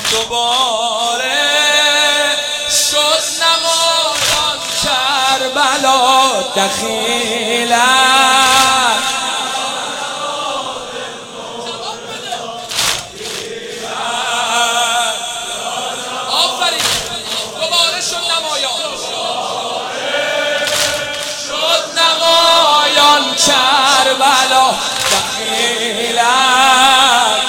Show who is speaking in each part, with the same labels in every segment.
Speaker 1: دوباره شد نمایان کربلا دخیلک آفرین دوباره شد نمایان کربلا دخیلک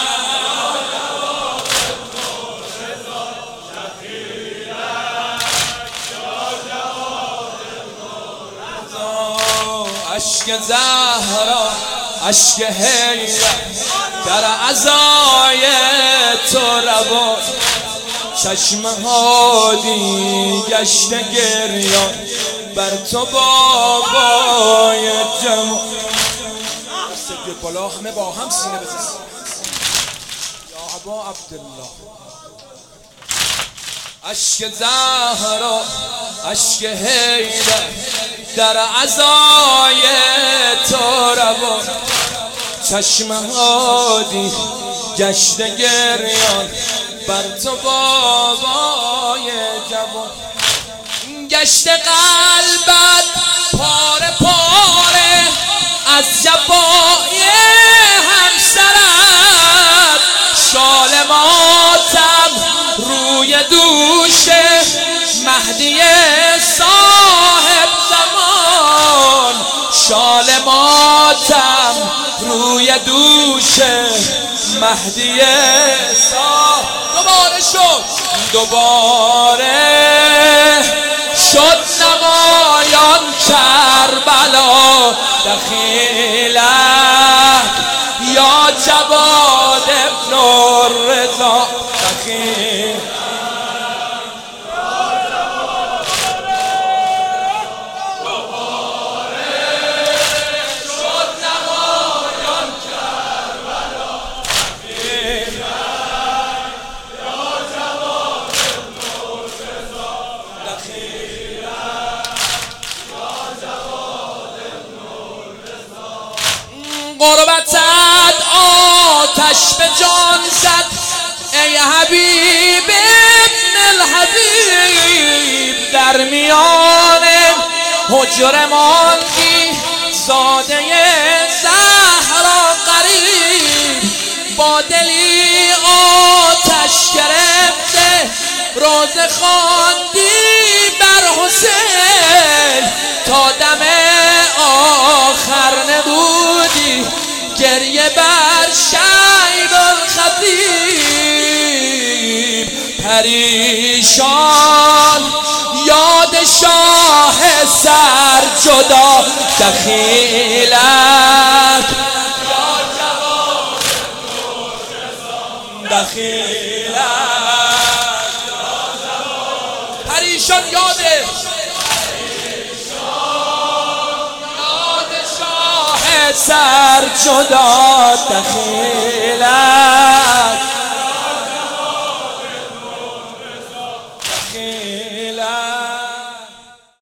Speaker 1: اشک زهرا اشک حیرت در عزای تو روان چشم هادی گشت گریان بر تو بابای جمال سید بالا همه با هم سینه بزن یا ابا عبدالله اشک زهرا اشک حیرت در عزای تو روان چشم هادی گشت گریان بر تو بابای جوان گشت قلبت پاره پاره از جفای همسرت شال ماتم روی دوش مهدی صاحب زمان شال ماتم روی دوش مهدی صاحب دوباره شد نمایان کربلا دخیلک یا جواد ابن الرضا دخیلک غربتت آتش به جان زد ای حبیب ابن الحبیب در میان حجره ماندی زاده زهرا غریب با دلی آتش گرفته روزه خواندی بر حسین تا دم آخر نبودی گریه بر شیب الخطیب پریشان یاد شاه سر جدا دخیلک یا جواد دخیلک پریشان یاد سر جدا دخیل